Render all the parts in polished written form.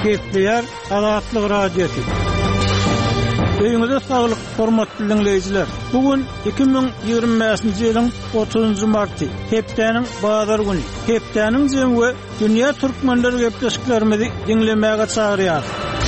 Kepler Azatlyk radiosu. Öýüňizde saglyk, hormatly dinleýijiler. Bugün 2025-nji ýylyň 30-njy marty, hepdeniň bazar güni. Hepdeniň jemgy dünýä türkmenleri gepleşiklerimizi dinlemäge çagyrýar.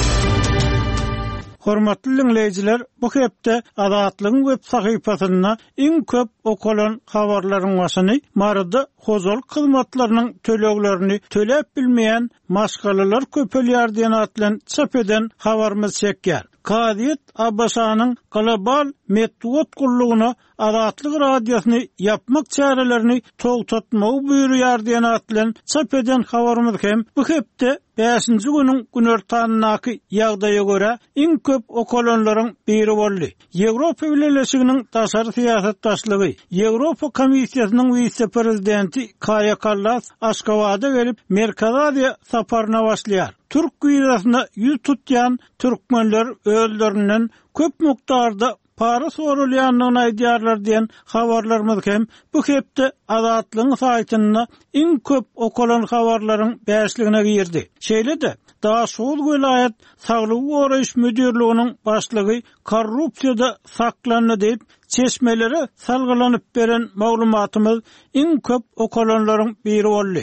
Hormatly dinleýijiler, bu hepde Azatlygyň web sahypasyna iň köp okulan habarlaryň başyny marada hozal hyzmatlarynyň töleglerini töläp bilmeýän maşgalalar köpelýär diýen atlan çap eden habarymyz çekýär. Kadiyet Abbasanyň global metod gullugyna Azatlyk radiosyny yapmak çarelerini togtatmagy buyurýar diýen atlan çap eden habarymyz hem bu hepde 5-nji güniň günertanynaky ýagdaýa görä iň köp okulanlaryň biri boldy. Ýewropa Birleşiginiň taşary syýasatdaşlygy, Ýewropa Komissiýasynyň vice-prezidenti Kaja Kallas Aşgabatda gelip Merkez Aziýa saparyna başlaýar. Türk güýrasyna ýüz tutýan türkmenler öldürülen köp mukdarda para sorulýanlygyny aýdýarlar diýen habarlarymyz hem bu hepde Azatlygyň saýtyna iň köp okulan habarlaryň bäşligine girdi. Şeýle-de Daşuul vilayet Saglyk goraýyş müdürliginiň başlygy korrupsiýada saklandy diýip çeşmelere salgylanyp beren maglumatymyz iň köp okulanlaryň biri boldy.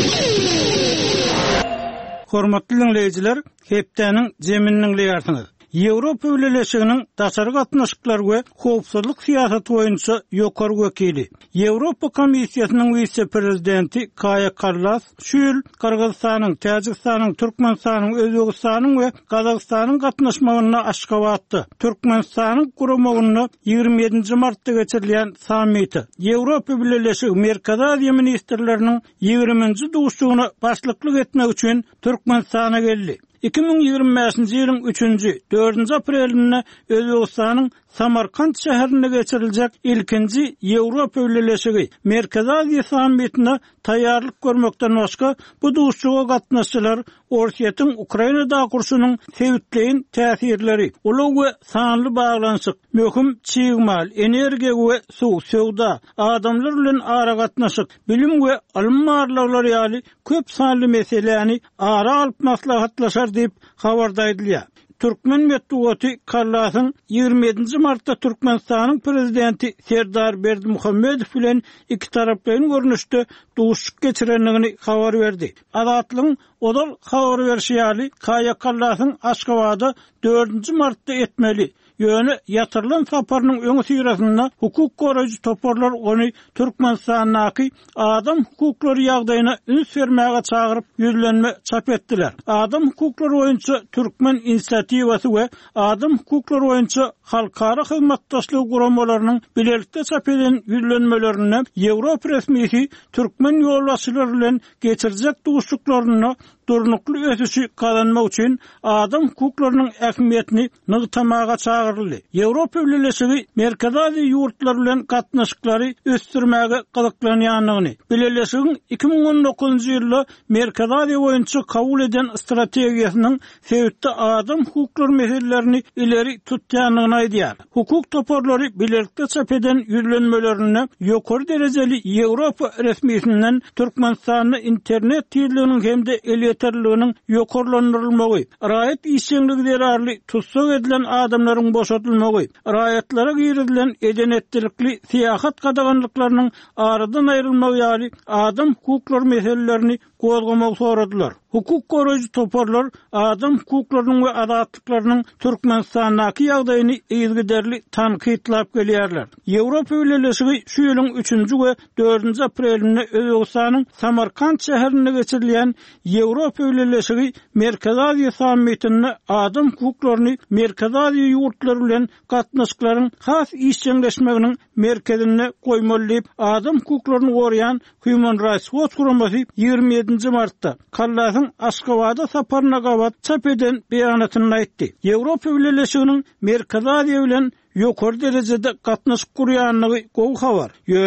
Hormatly dinleýijiler, hepdeniň jeminiň ýartyňyz. Ýewropa Birleşiginiň daşary gatnaşyklar we howpsuzlyk syýasaty boýunça ýokary wekili, Ýewropa Komissiýasynyň vice-prezidenti Kaja Kallas şu ýyl Kyrgyzstanyň, Täjikstanyň, Türkmenistanyň, Özbegistanyň we Gazagstanyň gatnaşmagyna Aşgabatda Türkmenistanyň guramagyna 27-nji martda geçirilýän sammity, Ýewropa Birleşigi Merkez Aziýa ministrleriniň 20-nji duşugyna başlyklyk etmek üçin Türkmenistana geldi. 2025-nji ýylyň 3-nji 4-nji aprelinde Özbegistanyň Samarkand şäherinde geçiriljek ilkinji Ýewropa Birleşigi Merkez Aziýa sammityna taýýarlyk görmekden başga bu duşuga gatnaşjylar Orsiýetiň Ukrainada gurşunyň sebitleýin täsirleri, uly we sanly baglanşyk, möhüm çygymal, energiýa we suw, sowda, adamlar bilen ara gatnaşyk, bilim we alymmarlar ýaly köp sanly meselelerini ara alyp maslahatlaşar diýip habarda edilýär. Türkmen Metdugaty Kallasyň 27-nji martda Türkmenistanyň prezidenti Serdar Berdimuhammedow bilen iki taraplyň görnüşde duşuk geçirenligini habar berdi. Azatlygyň odal habar berýäri Kaja Kallasyň Aşgabatda 4-nji martda etmeli ýöne ýatyrylan saparynyň öňü syrasynda hukuk goraýjy toparlar ony Türkmenistanyň adam hukuklary ýagdaýyna üns bermäge çagyryp ýüzlenme çap etdiler. Adam hukuklary boýunça Türkmen inisiatiwasy we adam hukuklary boýunça halkara hyzmatdaşlyk guramalarynyň bilelikde çap eden ýüzlenmelerini Ýewropa resmisi Türkmen ýolbaşçylary bilen geçirijek duşuklaryny durnukly ösüşi kazanmak üçin adam hukuklarynyň ähmiýetini nygtamaga çagyryldy. Ýewropa Birleşigi Merkez Aziýa ýurtlary bilen gatnaşyklary ösdürmäge gyzyklanýanlygyny, Birleşigiň 2019-njy ýylda Merkez Aziýa boýunça kabul eden strategiýasynyň sebäpde adam hukuklary meselelerini ileri tutýanlygyny aýdýar. Hukuk toparlary bilelikde çap eden ýüzlenmelerini ýokary derejeli Ýewropa resmisinden Türkmenistanyň internet ýerliginiň hemde yeterliginiň ýokarlandyrylmagy, raýat işçiligi derarly tutsak edilen adamlaryň boşatylmagy, raýatlara girilen edenetlikli syýasat gadaganlyklarynyň aradan aýrylmagy ýaly adam hukuklary meselelerini gozgamagy soradylar. Hukuk goraýjy toparlar adam hukuklarynyň we azatlyklarynyň Türkmenistanyň ýagdaýyny ýygyderli tanqidlap gelýärler. Ýewropa Birleşigi şu ýylyň 3-nji we 4-nji aprelinde Özbegistanyň Samarkand şäherinde geçirilýän Ýewropa Birleşigi Merkez Aziýa sammityny adam hukuklaryny Merkez Aziýa ýurtlary bilen gatnaşyklaryň has işçileşmeginiň merkezine goýmaly diýip adam hukuklaryny goraýan Human Rights Watch guramasy 27-nji martda Kallasyň Aşgabatda saparyna gabat çap eden beýanatyny aýtdy. Ýewropa Birleşiginiň Merkez Aziýa bilen ýokary derejede gatnaşyk gurýanlygy gowy habar. Ýöne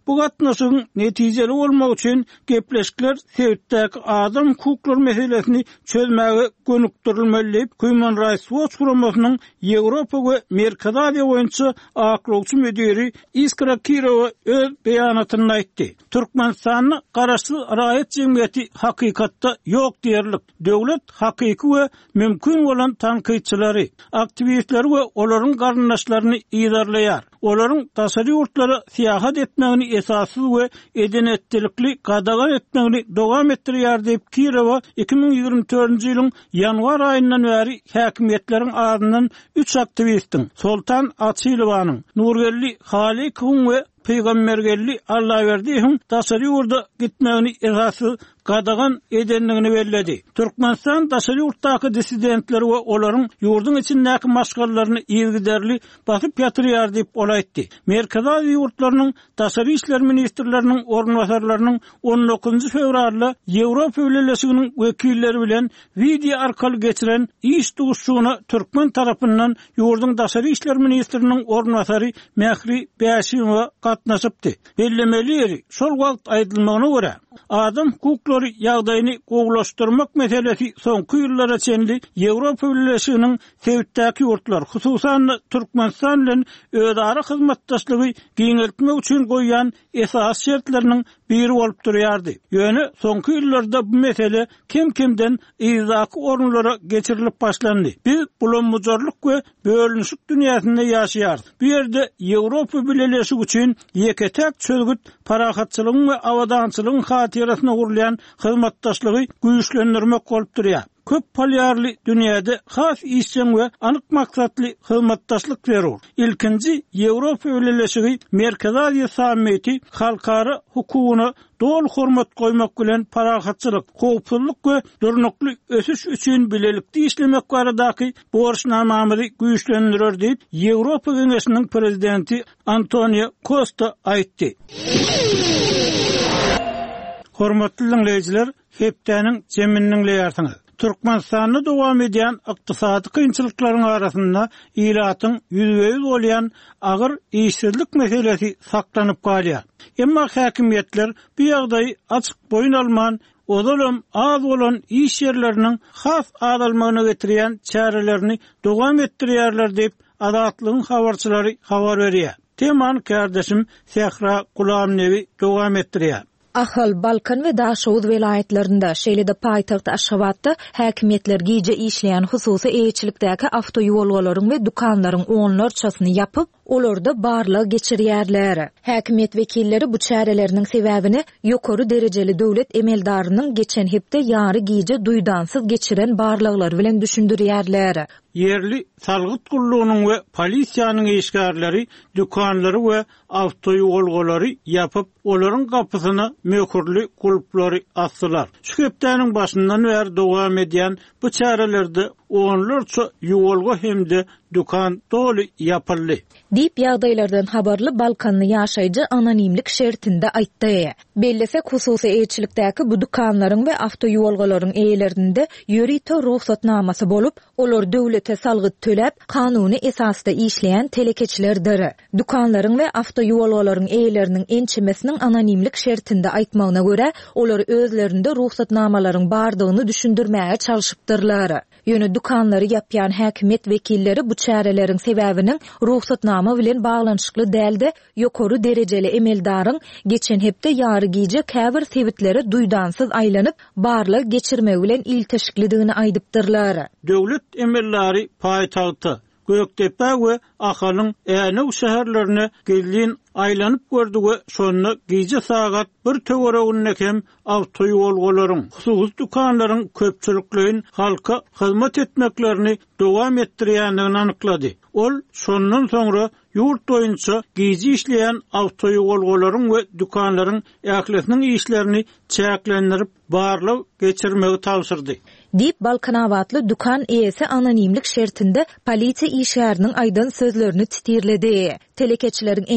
Bu gatnaşygyň netijeli bolmagy üçin gepleşikler sebäpdäki adam hukukları meselesini çözmäge gönükdirilmeli. Human Rights Watch guramasynyň Ýewropa we Merkez Aziýa boýunça aklawçy müdiri Iskra Kirova öz beýanatyny aýtdy. Türkmenistanyň garaşly raýat jemgyýeti hakykatda ýok diýerlik. Döwlet hakyky we mümkin bolan tanqidçilary, aktivistler we olaryň garyndaşlaryny ýydarlaýar. Olaryň taşary ýurtlara siýahat etmegini esassy we edenetlikli gadagan etmegini dowam etdirýär diýip Kirova 2024-nji ýylyň ýanwar aýyndan bäri häkimetleriň arasyndan 3 aktivistiň Soltan Atylowanyň, Nurgelli Halikowyň we Peýgambergelli Allahyberdiýewiň taşary ýurda gitmegini esassy gadagan edenligini bellädi. Türkmenistan taşary ýurtdaky dissidentler we olaryň ýurdun içindäki maşgallaryny ýergiderli basyp ýatyrýar diýip olaýtdy. Merkez Aziýa ýurtlarynyň taşary işler ministrleriniň ornwasarlarynyň 19 fevralda Ýewropa Ýöneşiginiň wekilleri bilen video arkaly geçiren iş duguşçugyna Türkmen tarapyndan ýurdun taşary işler ministriniň ornwasary Mehri Bäşimowa gatnaşypdy. Bellemeleri şol wagt aýdylmagyna görä adam hukukları ýagdaýyny gowlaşdyrmak meselesi soňky ýyllara çenli Ýewropa Ýöneşiginiň sebäpdäki ýurtlar, hususan Türkmenistan bilen özara hyzmatdaşlygy giňeltmek üçin goýan esas şertleriniň biri bolup durýardy. Ýöne soňky ýyllarda bu mesele kim-kimden ýyzaky orunlara geçirilip başlandy. Biz bulanmazarlyk we bölünüşik dünýäsinde ýaşaýar. Bu ýerde Ýewropa Birleşigi üçin ýeketek çözgüt parahatçylygyň we awadançylygyň hatirasyna gurulýan hyzmatdaşlygy güýçlendirmek bolup durýar. Köp polyarly dünýäde has işçiň we anyk maksatly hyzmatdaşlyk berýär. Ilkinji Ýewropa Ýöneşigi Merkez Aziýa sammiti halkara hukugyna dol hormat goýmak bilen parahatçylyk, howpsuzlyk we durnukly ösüş üçin bilelikli işlemek baradaky borçnamamy güýçlendirer diýip Ýewropa Geňeşiniň prezidenti Antonio Costa aýtdy. Hormatly dinleýijiler, hepdäniň jemininiň ýartyňy. Türkmenistanyň dowam edýän ykdysady kynçylyklaryň arasynda ýylatyň ýüzüňiz bolýan agyr işsizlik meselesi saklanyp galýar. Emma häkimetler bu ýagdaýy açyk boyun alman, odalam az bolan iş ýerleriniň has adalmagyna getirýän çärelerini dowam etdirýärler diýip Azatlygyň habarçylary habar berýär. Teman kardeşim Sehra Gulamnewi dowam etdirýär. Ahal, Balkan we Daşowuz welaýetlerinde şeýle-de paýtagt Aşgabatda häkimetler gije işleýän hususy eýçilikdäki awtoýolgalaryň we dukanlaryň onlarçasyny ýapyp, olarda barlyk geçirýärler. Häkimet wekilleri bu çäreleriniň sebäbini ýokary derejeli döwlet emeldarynyň geçen hepde ýary gije duýdansyz geçiren barlyklary bilen düşündirýärler. Yerli salgyt gullugynyň we polisiýanyň eşgärleri dukanlary we awtoýolgalary ýapyp, olaryň gapysyna möhürli gulplary asdylar. Şu hepdäniň başyndan bäri dowam edýän bu çärelerde onlarça ýolga hemde dukan doly ýapyldy. Diýip ýagdaýlardan habarly Balkanly ýaşaýjy anonimlik şertinde aýtdy. Bellesek hususy eýçilikdäki bu dukanlaryň we awtoýolgalaryň eýlerinde ýörite ruhsatnamasy bolup, olar döwlete salgyt töläp, kanuny esasda işleýän telekeçilerdir. Dukanlaryň we awtoýolgalaryň eýleriniň ençemesiniň anonimlik şertinde aýtmagyna görä, olar özlerinde ruhsatnamalaryň bardygyny düşündirmäge çalyşypdyrlar. Ýöne dukanlary ýapýan häkimet wekilleri bu çäreleriň sebäbiniň ruhsatnama bilen baglanyşykly dälde ýokary derejeli emeldaryň geçen hepde ýary gije käbir sebitleri duýdansyz aýlanyp barlyk geçirmek bilen ilteşiklidigini aýdypdyrlar. Döwlet emellari paýtagty Göktepe we Ahalyň Änew şäherlerine gelin aýlanyp gördi we şonu gije sagat bir töweregünnekem awtoýolgalaryň, hususy dukanlaryň köpçülikliğin halka hyzmat etmeklerini dowam etdirýändigini anyklady. Ol şondan soňra ýurt boýunça gije işleýän awtoýolgalaryň we dukanlaryň ählesiniň işlerini çäklendirip barlyk geçirmegi tapşyrdy. Dip Balkanawatly dukan eýesi anonimlik şertinde polisiýa işgäriniň aýdan sözlerini titirledi. Telekeçileriň ençemesiniň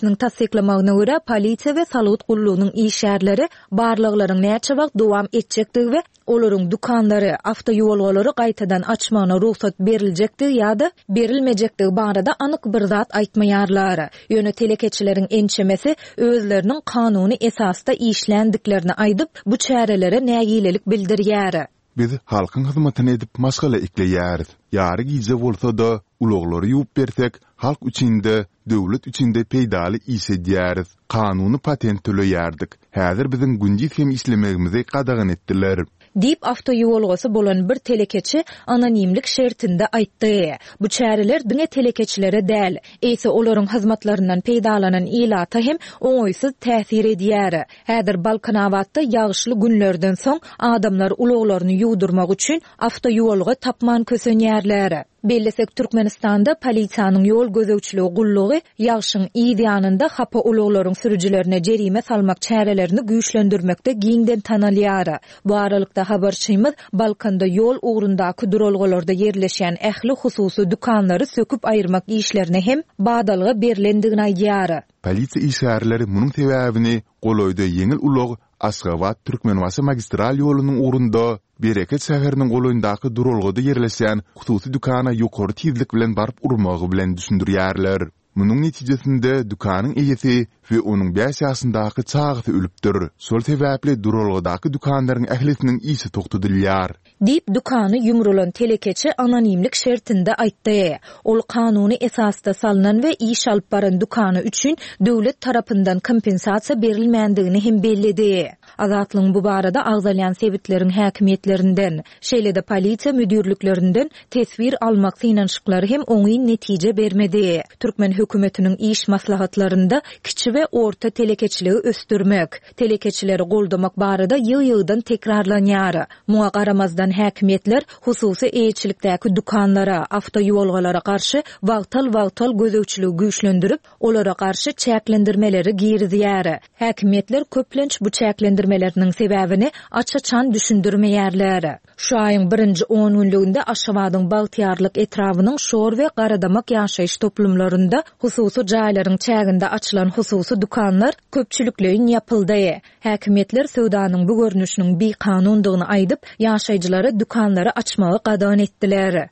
Agentliginiň tasdiklamagyna görä polisiýa we salut gullugynyň işgärleri barlyklaryň näçe wagt dowam etjekdigi we olaryň dukanlary, awtoýolgolary gaýtadan açmagyna ruhsat beriljekdi ýa-da berilmejekdigi barada anyk bir zat aýtmaýarlar. Ýöne telekeçileriň ençemesi özleriniň kanuny esasda işlendiklerini aýdyp bu çärelere nägilelik bildirýär. Biz halkyň hyzmatyny edip maşgala ekleýäris. Ýary gize bolsa da uloglary ýuwup bersek, halk üçinde, döwlet üçinde peýdaly iş edýäris. Kanuny patent töleýärdik. Häzir biziň günji hem islemegimizi qadagyn etdiler. Dip awtoýolgasy bolan bir telekeçi anonimlik şertinde aýtdy. Bu çäreler diňe telekeçilere däl, eýse olaryň hyzmatlarynyň peýdalanan ilata hem oňoýsuz täsir edýär. Häzir Balkanawatda ýagşyly günlerden soň adamlar uloglaryny ýuwdurmak üçin awtoýolga tapman kösenýärler. Bellesek Türkmenistanda polisiýanyň ýol gözegçiligi gullugy ýagşyň ýanynda hapa uloglaryň sürüjilerine jerime salmak çärelerini güýçlendirmekde giňden tanalýar. Bu aralykda habarçymyz Balkanda ýol ugrundaky duralgalarda yerleşen ähli hususy dukanlary söküp aýyrmak işlerine hem badalga berilendigini aýdýar. Polisiýa işgärleri munyň sebäbini goloýda ýeňil ulog Aşgabat Türkmenwasy magistral ýolunyň ugrunda Bereket şäheriniň goloýundaky duralgada yerleşen hususy dukana ýokary tizlik bilen barıp urmagy bilen düşündirýärler. Munyň netijesinde dukanyň eýesi we onuň 5 ýaşyndaky çagasy ölüpdir. Şol sebäpli duralgadaky dukanlaryň ählisiniň işi togtadylýar. Dip dukany ýumrulan telekeçi anonimlik şertinde aýtdy. Ol kanuny esasda salynan we iş alyp baran dukany üçin döwlet tarapyndan kompensasiýa berilmändigini hem bellidi. Azatlyň bu barada agzalyan sebitleriň häkimiyetlerinden, şeýle-de polisiýa müdürliklerinden tesbir almak synanşyklary hem oňy netije bermedi. Türkmen hökümetiniň iş maslahatlarynda kiçi we orta telekeçiligi östürmek, telekeçileri goldamak barada ýyl-ýyldan tekrarlanýar. Muňa garamazdan häkimiýetler hususy eýçilikdäki dukanlara, awtoýolgalara garşy wagtal gözegçiligi güýçlendirip, olara garşy çäklendirmeleri girizýär. Häkimiýetler köplenç bu çäklendirmeleriniň sebäbini açaçan düşündirmeýärler. Şu aýyň 1-nji 10 günlüğünde Aşgabatyň Baltyarlyk etrawynyň şor we garadamak ýaşaýyş toplumlarynda hususy jaýlaryň çäginde açylan hususy dukanlar köpçülikleýin ýapyldy. Häkimiýetler söwdanyň bu görnüşiniň bir kanundygyny aýdyp, ýaşaýjylary dukanlary açmagy gadan etdiler.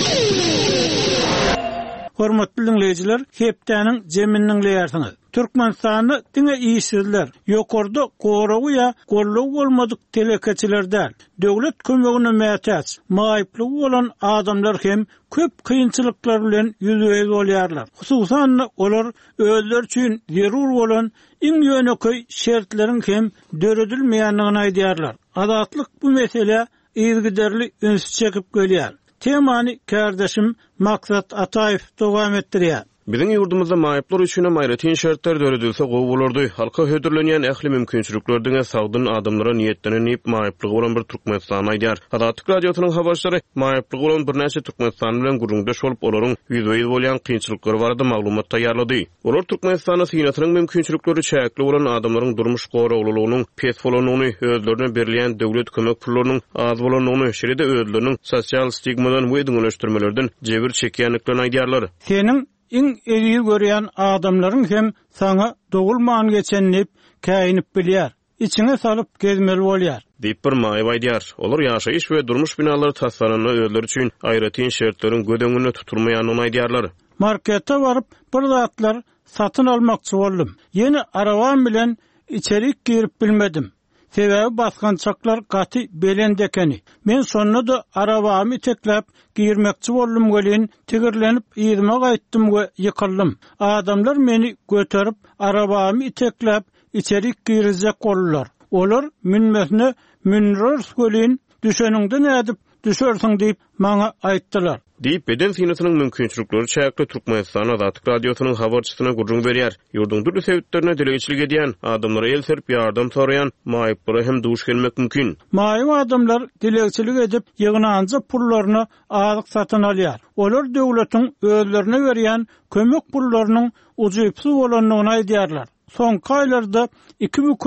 Hormatly dinleyijiler, hepdäniň jeminiň leýärsiňiz. Türkmenistany diňe iýsizler, ýokarda goragy ýa gollug bolmadyk telekeçilerde döwlet kömegine mätäç, maýyply bolan adamlar hem köp kynçylyklar bilen ýüzüňe bolýarlar. Hususan olar özleri üçin zerur bolan iň ýöneköy şertleriň hem döredilmeýändigini aýdýarlar. Azatlyk bu mesele ýygyderli üns çekip gelýär. Temany kardeşim Maksat Ataýew dowam etdirýär. Biziň ýurdumyzda maýyplar üçin maýratin şertler döredilse gowy bolardy. Halka hödürlenýän ähli mümkinçiliklerdiňe sagdyn adamlara niýetlenip maýyplygy bolan bir Türkmenistan aýdýar. Adatyk radiosynyň habarçylary maýyplygy bolan bir näçe Türkmenistan bilen gurrundaş bolup olaryň ýüzüňe bolýan kynçylyklary barada maglumat taýýarlady. Olar Türkmenistana synatynyň mümkinçilikleri çäkli bolan adamlaryň durmuş goragylygynyň pes bolanyny, özlerine berilýän döwlet kömek pullarynyň az bolanyny, şeýle-de özleriniň sosial stigmadan we diňleşdirmelerden jebir çekýänliklerini aýdýarlar. Senin iň eýi görýän adamlaryň hem saňa dogulman geçenip käýinip bilýär. İçine salyp gezmeli bolýar. Diýip bir maýyp aýdýar. Olar ýaşaýyş we durmuş binalary tasaranyny özleri üçin aýratyn şertleriň gödeňine tuturmaýanyny aýdýarlar. Marketde baryp bir zatlar satyn almakçy boldum. Ýeni arabam bilen içerik girip bilmedim. Sebäbi baskançaklar gaty belendekeni. Men sonra da arabamy teklep girmekçi boldum gelin, tigirlenip ýyzma gaýtdym we ýykyldım. Adamlar meni göterip arabamy teklep içerik girizek bollar. Olar minmesine minrors gelin, düşeningde nädip düşersiň diýip maňa aýtdylar. Diýip beden synatynyň mümkinçilikleri çäkli Türkmenistan Adatyk radiosynyň habarçysyna gurrun berýär. Ýurdun durly sebäplerine dilegiçilik edýän, adamlara el serip ýardam soraýan maýyplara hem duş gelmek mümkin. Maýyp adamlar dilegiçilik edip ýygnanjy pullaryny azyk satyn alýar. Olar döwletiň özlerine berýän kömek pullarynyň ujuýpsy bolanyny aýdýarlar. Soňky aýlarda 2 bükülüp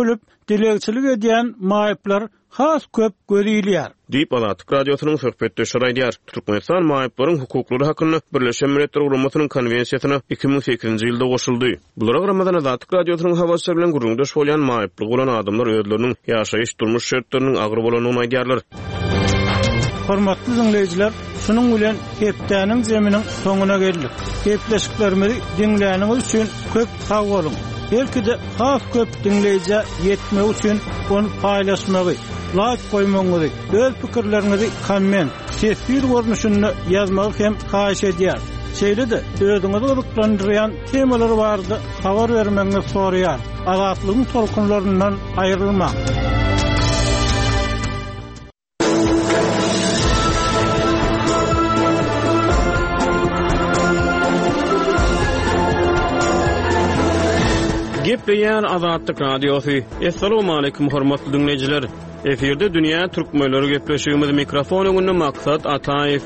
dilegçilik edýän maýyplar has köp görýär. Diýip Azatlyk radiosynyň söhbetdeşi aýdýar. Türkmenistan maýyplaryň hukuklary hakkynda Birleşen Milletler Ulamasanyň konwensiýasyna 2008-nji ýylda goşuldy. Bulara garamadan Azatlyk radiosynyň habarçylary bilen gurulmuşy bolýan maýyplyk bolan adamlar özleriniň ýaşaýyş durmuş şertleriniň agyr bolanyny aýdýarlar. Hormatly dinleyijiler, şunun bilen hepdäniň zeminiň soňuna geldik. Hepleşiklerimizi dinläniňiz üçin köp sag bolun. Belki de has köp dinleyijiä ýetmek üçin onu paýlaşmagy, like koymaňyzy, öz pikirlerinizi komment, tesbir görnüşünde ýazmagy hem haýyş edýär. Şeýle-de özüňizi gyzyklandyrýan temalar bardy, habar bermeňizi soraýar. Azatlygyň tolkunlaryndan aýrylma. Gepleyen Azatlyk radiosu. Assalamu alaykum hormatly dinleyijiler. Eferde dünýä türkmenleri gepleşýümiz mikrofon öňünde Maksat Ataýew.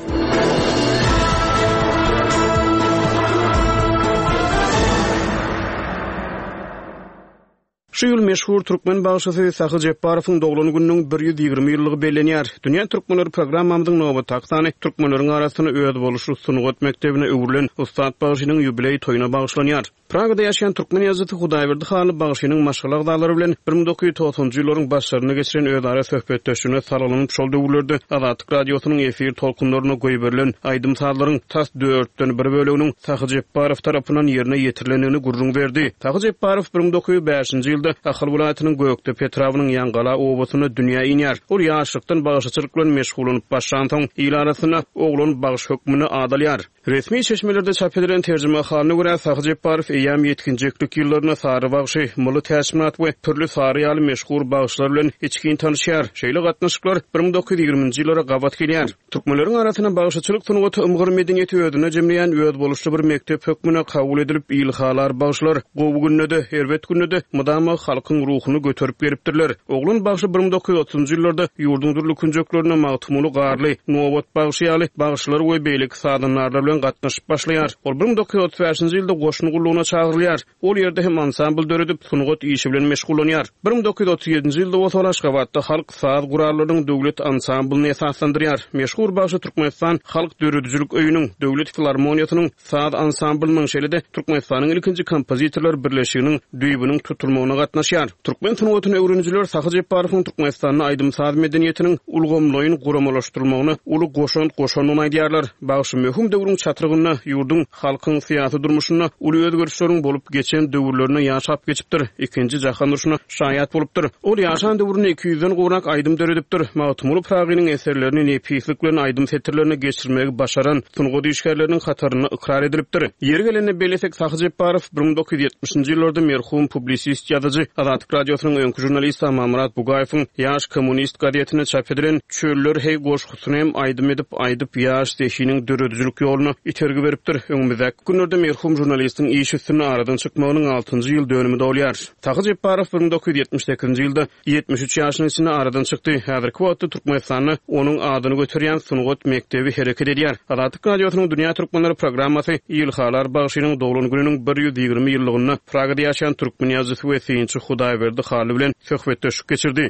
Şu ýyl meşhur türkmen bagşysy Sahy Jepparowyň dogulany gününiň 120 ýyllygy bellenýär. Dünýä türkmenleri programmamyzyň nowbat taksany türkmenleriň arasyny öz boluşy sunugat mektebine öwrülen Ustad bagşynyň ýubiley toýuna bagşlanýar. Pragada ýaşaýan türkmen ýazgysy Hudaýberdi Hany bagşynyň maşgalak dağlary bilen 1990-njy ýyllaryň başlaryny geçiren özara söhbetdeşine saralanyp şol döwürlerde Azatlyk radiosynyň efir tolkunlaryna goýup berilen aýdym saatlaryň tas 4-den 1 böleginiň Sahy Jepparow tarapyndan ýerine ýetirilenini gurrun berdi. Sahy Jepparow 1905-nji ýylda Ahal welaýatynyň Gökte Petrawynyň Ýangala obasyna dünýä inýär. Ol ýaşlykdan bagşyçylyk bilen meşgulanyp başlan soň ýyl arasyna oglan bagş hökmüni adalýar. Resmi çeşmelerde çap edilen terjime halyna görä Sahy Jepparow eýam ýetkinjilik ýyllaryna sary bagşy, muly täsminat we türlü sary ýaly meşhur bagşlar bilen içkin tanışýar. Şeýle gatnaşyklar 1920-nji ýyllara gabat gelýär. Türkmenleriň arasyna bagşyçylyk sunugaty ymgyr medeniýeti ödüne jemleýän öz boluşly bir mektep hökmüne kabul edilip ýylhalar bagşlar gowy günnede, herwet günnede mudama halkyň ruhuny götürüp beripdirler. Oglan bagşy 1930-njy ýyllarda ýurdun türlü künjeklerine magtumuly garly, nowbat bagşy ýaly bagşlar we beýlik sadanlar bilen gatnaşyp başlaýar. Ol 1935-nji ýylda goşun gullugyna çagyrylýar. Ol ýerde hem ansambl döredip sunugat işi bilen meşgullanýar. 1937-nji ýylda Oto Aşgabatda halk saat gurarlarynyň döwlet ansamblny esaslandyrýar. Meşhur bagşy Türkmenistan halk döredüjilik öýüniň döwlet filharmoniýasynyň saat ansamblnyň şeýle-de Türkmenistanyň ilkinji kompozitorlar birleşiginiň düýbüniň tutulmagyna gatnaşýar. Türkmen sunugatyny öwrenjiler Sahy Jepparowyň Türkmenistanyň aýdym saat medeniýetiniň ulgamlaýyn guramalaşdyrmagyny uly goşanyny aýdýarlar. Bagşy möhüm döwrüň çatrygyna, ýurdun halkyň syýasy durmuşyna uly özgörüşleriň bolup geçen döwürlerine ýaşap geçipdir. Ikinji jahan uruşyna şaýat bolupdyr. Ol ýaşan döwrüne 200-den gowrak aýdym döredipdir. Magtumuly Pragynyň eserlerini nepislik bilen aýdym setirlerine geçirmegi başaran sunugat işgärleriniň hataryny ikrar edilipdir. Ýeri gelende belesek Sahy Jepparow 1970-nji ýyllarda merhum publisist ýazyjy Azatlyk radiosynyň öňkü jurnalisti Mamrat Bugaýewiň ýaş kommunist gazetine çap edilen "Çöller hey goşgusyny hem aýdym edip ýaş zehiniň döredüjilik ýoluny itergi beripdir." Öňümizde günlerde merhum jurnalistiň iş üstüne aradan çykmagynyň 6-njy ýyl dönüminde bolýar. Sahy Jepparow 1978-nji ýylda 73 ýaşynyň içinde aradan çykdy. Häzirki wagtda Türkmenistanyň onuň adyny götürýän sunugat mektebi hereket edýär. Azatlyk radiosynyň Dünýä türkmenleri programmasy ýylhalar bagşynyň dogulany gününiň 120 ýyllygyna Pragada ýaşaýan türkmen ýazgysy we synçy Hudaýberdi Hany bilen söhbetdeşik geçirdi.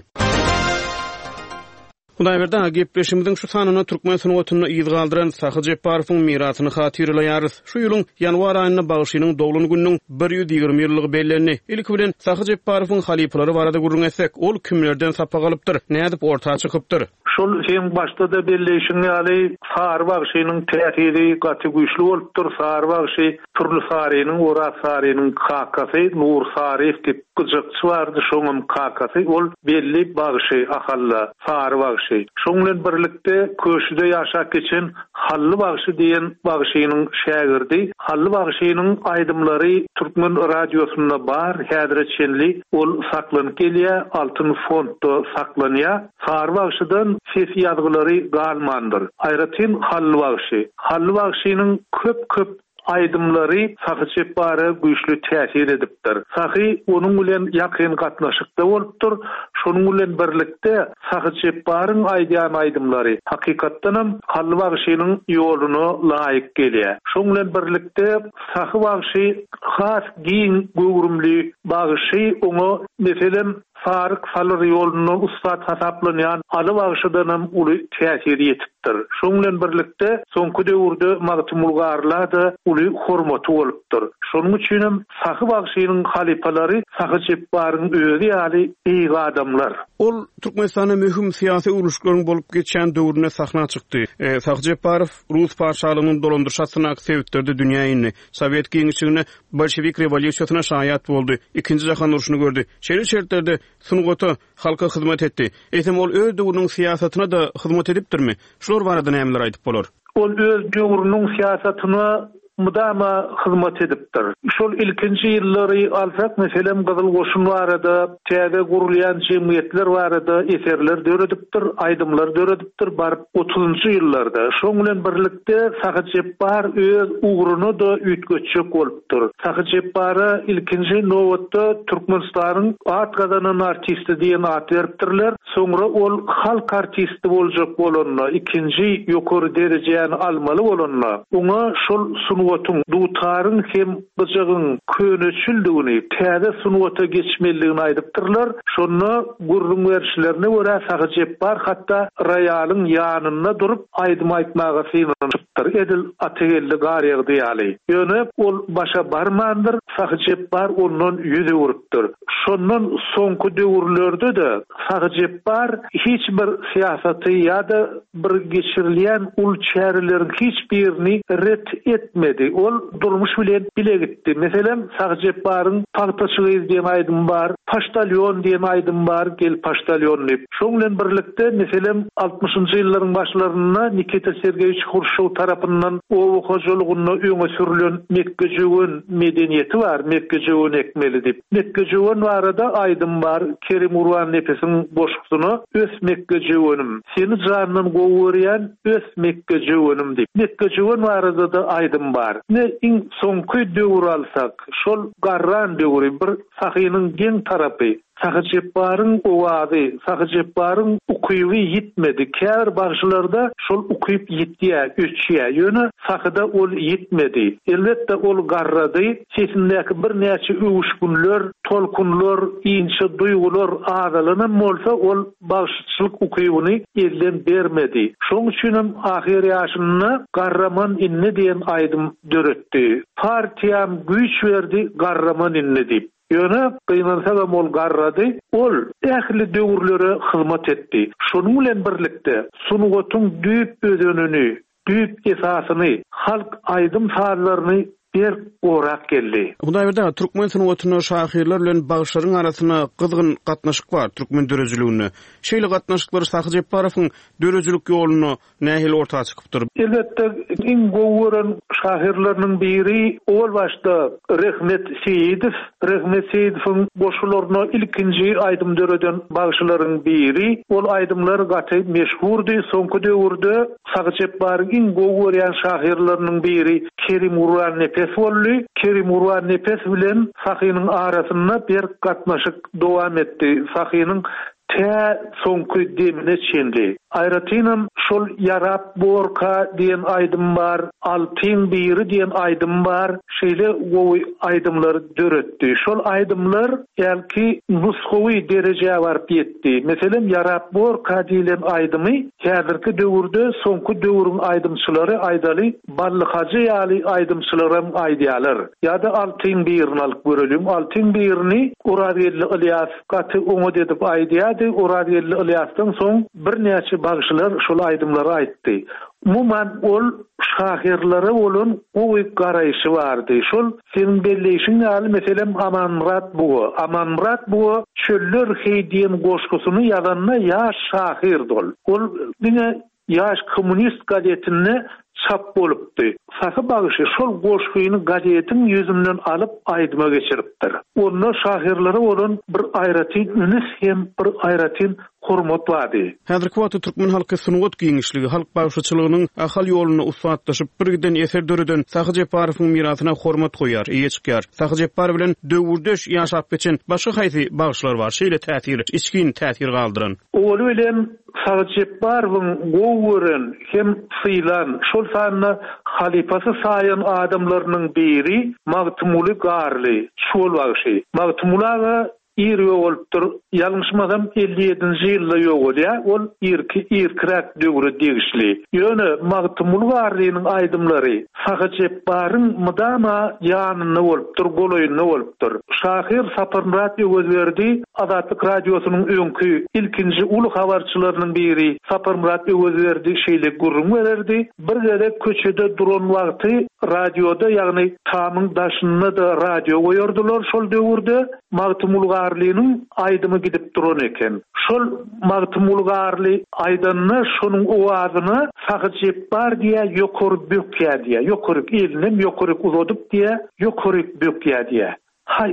Hudaýberdi gepleşimiziň şu sanyna türkmen sunugatyny ýyzgaldyran Sahy Jepparowyň mirasyny hatyrlaýarys. Şu ýylyň ýanwar aýyna bagşynyň dogulany gününiň 120 ýyllygy bellenli. Ilk bilen Sahy Jepparowyň halipalary barada gurrun etsek, ol kimlerden sapa galypdyr, nädip ortağa çykypdyr? Şol hem başda da belleşiň ýaly sary bagşynyň täsiri gaty güýçli bolupdyr. Sary bagşy türlü sarynyň, ora sarynyň kakasy, nur sary etip gyjykçy bardy, şoňam kakasy ol belli bagşy ahalla sary bagşy. Şoň bilen birlikde köşüde ýaşap geçen Hallı bagşy diýen bagşynyň şägirdi. Hallı bagşynyň aýdymlary Türkmen radiosunda bar, häzir çenli ol saklanyp gelýär, altyn fondda saklanýar. Sary bagşydan ses ýazgylary galmandyr. Aýratyn Hallı bagşy. Hallı bagşynyň köp aýdymlary Sahy Jepparow güýçli täsir edipdir. Sahy onuň bilen ýakyn gatnaşykda bolupdyr. Şonuň bilen birlikde Sahy Jepparowyň aýdýan aýdymlary hakykatdan hem Hallı bagşynyň ýoluny laýyk gelýär. Şonuň bilen birlikde Sahy bagşy has giň göwrümli bagşy oňa meselem Sarık Salır yolunun ustad hasaplanan alı bagşydanam uly täsir etipdir. Şoňlan birlikde soňky döwürde magtymulgarlar da uly hormaty bolupdyr. Şonuň üçin sahy bagşynyň halifalary Sahy Jebbaryň özi ýaly beýik adamlar. Ol Türkmenistana möhüm syýasy uruşklaryň bolup geçen döwrüne sahna çykdy. Sahy Jebbarow Rus paşalygynyň dolandyrşasyna sebäpdirdi dünýäni. Sowet giňişligine bolşewik rewolýusiýasyna şaýat boldy. Ikinji jahan uruşuny gördü. Şeýle şertlerde sunugaty halka hyzmat etdi. Etem ol öz döwrüniň syýasatyna da hyzmat edipdirmi? Şular barada nämeler aýdyp bolar? Ol öz döwrüniň syýasatyna mudama hyzmat edipdir. Şol ilkinji ýyllary alsak, meselem Gyzyl Goşun barada, täze gurulýan jemgyýetler barada eserler döredipdir, aýdymlar döredipdir barıp 30-njy ýyllarda. Şoň bilen birlikde Sahy Jebbar öz ugruny da üýtgeçjek bolupdyr. Sahy Jebbara ilkinji nowatda Türkmenistanyň at gazanan artisti diýen at beripdirler. Soňra ol halk artisti boljak bolanna, ikinji ýokary derejäni almaly bolanna. Oňa şol sunuwatyn dutaryň hem gyjagyň köneçildigini, täze sunuwata geçmeligini aýdypdyrlar. Şonu gurrun berişlerine görä Sahy Jebbar hatda raýalyň ýanyna durup aýdym aýtmaga synanypdyr. Edil ategelli garýagy diýäli. Ýöne ol başa barmandyr. Sahy Jebbar ondan ýüze urupdyr. Şondan soňky döwürlerde de Sahy Jebbar hiç bir syýasaty ýa-da bir geçirilýän ul çärilerin hiç birini ret etmedi. Ol durmuş bilen bile gitti. Meselem Sahy Jebbaryň Paltaçygy diýen aýdym bar, Paştalyon diýen aýdym bar, gel Paştalyon diýip. Şoň bilen birlikde meselem 60-njy ýyllaryň başlaryna Nikita Sergeyevich Khrushchev tarapyndan ow hojalygyna öňe sürülen Mekkejewen medeniýeti bar, Mekkejewen ekmeli diýip. Mekkejewen barada aýdym bar, Kerim Urwan Nepesiň boşgusyna öz Mekkejewenim, seni janyny gowurýan öz Mekkejewenim diýip. Mekkejewen barada da aýdym bar. Ne in soňky döwür alsak, şol garran döwri bir sahynyň geň tarapy. Sahy Jebbaryň owazy, Sahy Jebbaryň ukyby yitmedi. Kär bagşylarda şol ukyp yitdiýär, öçýär. Ýöne Sahyda ol yitmedi. Elbetde ol garrady. Sesindäki bir näçe öwüşgünler, tolkunlar, inçe duýgular azalanan bolsa ol bagşyçylyk ukybyny elden bermedi. Şoň üçin ahir ýaşyna garraman inni diýen aýdym döretdi. Partiýam güýç berdi, garraman inni diýip. Ýöne gynansa da mol garrady, ol ähli döwürlere hyzmat etdi. Şonuň bilen birlikde sunugatyň düýp ödönüni, düýp esasyny, halk aýdym sazlaryny bir orak geldi. Bunda birde Türkmen sunuwatyna şahirler bilen bagşlaryň arasyna gyzgyn gatnaşyk bar Türkmen dörejiligine. Şeýle gatnaşyklar Sahy Jebbarowyň dörejilik ýoluny nähili ortaga çykypdyr? Elbetde iň gowuran şahirleriň biri ol başda Rehmet Seýidow. Rehmet Seýidowyň boşularyna ilkinji aýdym döreden bagşlaryň biri. Ol aýdymlar gaty meşhurdy. Soňky döwürde Sahy Jebbaryň iň gowuryan şahirleriniň biri Kerim Urwan Kerim Urwan Nepes bilen Sahynyň arasynda bir gatnaşyk dowam etdi. Sahynyň soňky demine çendi. Aýratynam şol Yarap Borka diýen aýdym bar, Altyn biri diýen aýdym bar. Şeýle gowy aýdymlar döretdi. Şol aýdymlar ýa-ki nusxawy derejäge barp ýetdi. Meselem Yarap Borka diýilen aýdymy häzirki döwürde soňky döwürüň aýdymçylary aýdaly Ballyhajy ýaly aýdymçylarym aýdýarlar. Ýa-da Altyn birini alyp görelim. Altyn birini Uradýelli Ilyas gaty oňa edip aýdýardy. Uradýelli Ilyasdan soň bir näçe bagşylar şol aýdymlary aýtdy. Muman ol şahirlere bolan owy garaýşy bardy. Şol senin belleýişiň ýaly meselem Aman Murat bu çöller heýdiýen goşgusyny ýazanna ýaş şahir dol. Ol diňe ýaş kommunist gazetini çap bolupdy. Sahy bagşy şol goşguýyny gazetin ýüzünden alyp aýdyma geçiripdir. Onda şahirlere bolan bir aýratyn ünis hem bir aýratyn hormat bardy. Häzirki wagtda türkmen halky sunuwat giňişligi, halk bagşyçylygynyň ahal ýoluny usatlaşyp birgiden eser döreden Sahy Jebbarowyň mirasyna hormat goýar, eýçikýär. Sahy Jebbar bilen döwürdeş ýaşap geçen başga haýsy bagşlar bar, şeýle täsir, içkin täsir galdyran. Ol bilen Sahy Jebbarowyň gowuran hem sylan şol sanyna halifasy saýan adamlarynyň biri Magtymul Garly, şol bagşy. Magtymulaga ýeri bolupdyr. Ýalňyşmasam 57-nji ýylda ýok ol ýerkirak döwre degişli. Ýöne Magtymul Garlynyň aýdymlary Sahyjep baryň mydama ýanyny bolupdyr, goloýuny bolupdyr. Şahir Saparmurat Öwezberdi Azatlyk radiosynyň öňkü ilkinji ulu habarçylarynyň biri Saparmurat Öwezberdi şeýle gurrun bererdi. Bir gede köçede duran wagty radioda ýagny tamyň daşyny da radio goýardylar şol döwürde. Magtymul Garlynyň aýdymy gidip duran eken. Şol Magtymul Garly aýdanyny şonuň owazyny Sahyjep bar diýe ýokary bökýär diýe. Ýokary elinem ýokary uzadyp diýe, ýokary bökýär diýe. Hay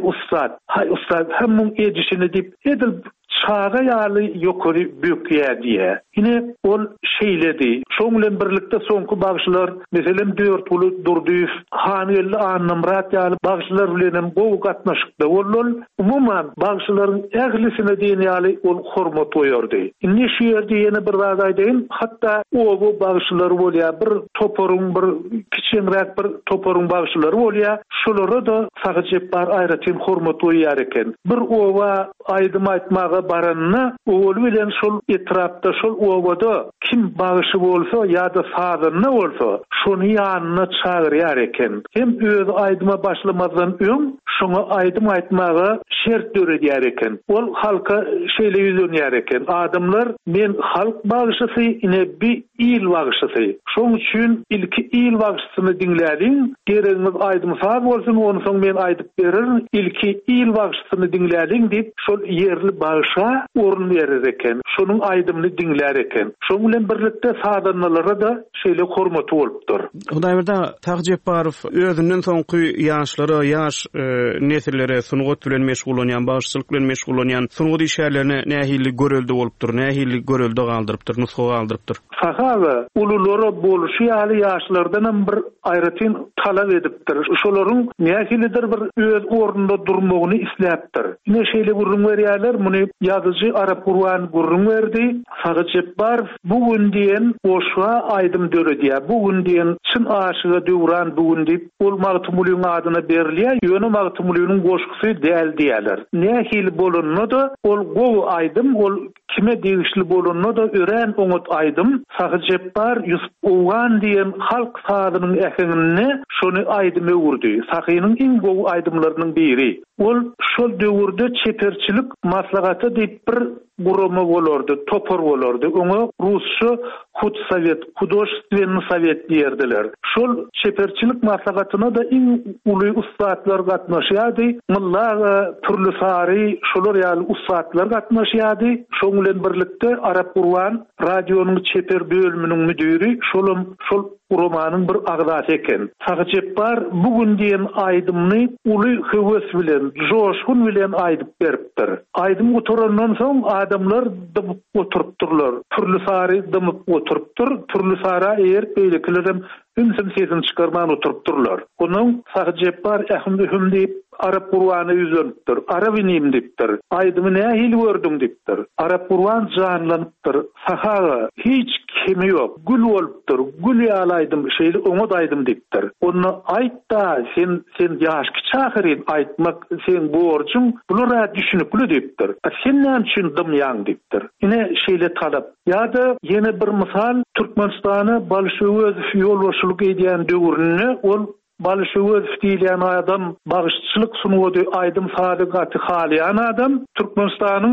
ustad, hemmün edişini dip edil çağa ýaly ýokary bökýär diýe. Ine ol şeýledi. Şoň bilen birlikde soňky bagşylar, meselem 4 uly Durdyýew, Hanyly Annamrat ýaly bagşylar bilen gowy gatnaşykda bolýar. Umumyň bagşylaryň ählisine diýen ýaly ol hormat goýardy. Ine şu ýerde ýene bir zat aýdyn, hatda o bagşylar bolýar, bir toporun bir kiçinrek bir toporun bagşylar bolýar. Şolary da Sahyjep bar aýratyn hormat goýar eken. Bir owa aýdym aýtmaga baranyny ol bilen şol etrapda şol owada kim bagışı bolsa ýa-da sazyny bolsa şonu ýanyna çagyrýar eken. Hem öz aýdyma başlamazdan öň şoňa aýdym aýtmagy şert döredýär eken. Ol halka şeýle ýüzenýär eken. Adamlar men halk bagışysy ine bir il bagışysy. Şoň üçin ilki il bagışysyny dinlädim. Gereňiz aýdym saz bolsun, onu soň men aýdyp bererim. İlki il bagışysyny dinlädim diýip şol ýerli bagışa orun berer eken. Şonuň aýdymyny dinlär eken. Şoň bilen birlikde sadanlara da şeýle hormat bolupdyr. Hudaýberda Sahyjep Barow özünden soňky ýaşlara, ýaş nesillere sunugat bilen meşgul bolýan, bagışçylyk bilen meşgul bolýan sunugat işlerlerine nähili görelde bolupdyr, nähili görelde galdyrypdyr, nusga galdyrypdyr. Sahawa ululary boluşy ýaly ýaşlardan bir aýratyn talap edipdir. Şolaryň nähilidir bir öz ornunda durmagyny isläpdir. Ne şeýle gurrun berýärler, muny ýazyjy Arap Gurban gurrun berdi. Sahyjep Barow bugün diýen boşwa aýdym döredýär. Bugün diýen çyn aşyga döwran bugün diýip ol Magtymulýyň adyna berilýär. Ýöne Magtymulýyň goşgusy däl diýerler. Nähili bolunny da ol gowy aýdym, ol kime degişli bolunny da ören oňat aýdym. Sahyjep Barow Ýusuf Owan diýen halk sadynyň ähengini şonu aýdymy urdy. Sahynyň iň gowy aýdymlarynyň biri. Ol şol döwürde çeperçilik maslahaty diýip bir gurama bolardy, topor bolardy. Oňa rusça Hudsovet, Hudoşstvenny sovet diýerdiler. Şol çeperçilik maslahatyna da iň uly ustadlar gatnaşýardy. Mulla türlü sary, şolar ýaly ustadlar gatnaşýardy. Şoň bilen birlikde Arap Gurban radionyň çeper bölüminiň müdiri şol Romanyň bir agzasy eken. Sahyjep Barow bugün diýen aýdymny uly höwes bilen, joşgun bilen aýdyp beripdir. Aýdym oturandan soň adamlar dybyp oturypdyrlar. Türlü sary dybyp oturypdyr, türlü sara eger beýlekilerim ümsüm sesini çıkarman oturypdyrlar. Onuň Sahyjep Barow ähim diýip Arap Gurwany ýüzenipdir. Arabinim diýipdir. Aýdymy nähili gördüň diýipdir. Arap Gurwan janlanypdyr. Sahaga hiç kimi ýok. Gül bolupdyr. Gül ýalaýdym, şeýle oňa daýdym diýipdir. Onu aýtda sen ýaşky çakyrin aýtmak sen borçuň, bulara düşünüpli diýipdir. Sen näme üçin dymýaň diýipdir. Ine şeýle talap. Ýa-da ýene bir misal Türkmenistany Balşewozow ýolbaşçylyk edýän döwründe ol Balşewozow diýilen adam bagışçylyk sunuwdy aýdym sadygaty halyan adam Türkmenistanyň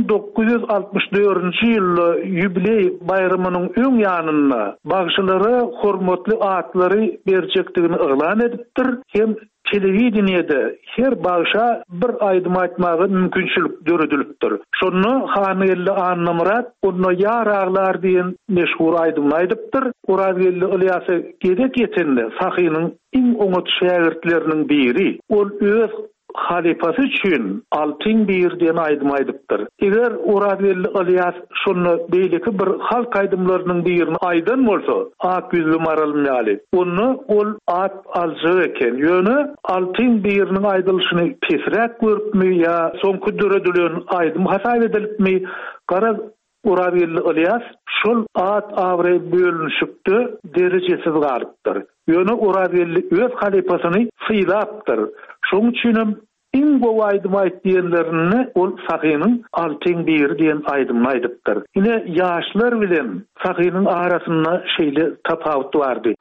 1964-nji ýyly ýubiley bayramanyň öň ýanyna bagışçylary hormatly atlary berjekdigini elan edipdir. Hem telewideniyede her bagışa bir aýdym aýtmagy mümkinçilik döredilipdir. Şonu Hanyly Annamrat onu ýaraglar diýen meşhur aýdym aýdypdyr. Oragelli Ilyasy gedek ýetende Sahynyň iň oňat şägirtleriniň biri. Ol öz halifasy üçin altyn bir diýen aýdym aýdypdyr. Eger Oragelli Ilyas şonu beýleki bir halk aýdymlarynyň birini aýdan bolsa, ak ýüzlü maralmaly. Onu ol at aljy eken. Ýöne altyn biriniň aýdylşyny pesrek görüpmi ýa soňky döredilen aýdym hasap edilipmi? Gara Oragelli Ilyas şol at awry bölünşikde derecesiz galypdyr. Ýöne Oragelli öz halifasyny syýlapdyr. Şoň üçin in go aýdym aýtdyýanlaryny ol sahynyň altyň bir diýen aýdymny aýdypdyr. Ine ýaşlar bilen sahynyň arasynda şeýle tapawut bardy.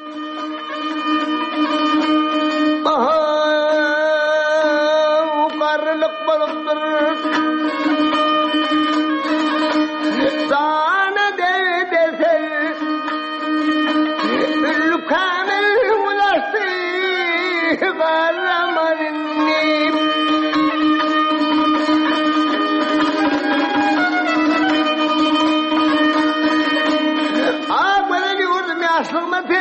Qarlyk bolupdyr. Sana dese kamil ulaştı garamanni. Ağabeyini gördüm yaşlığıma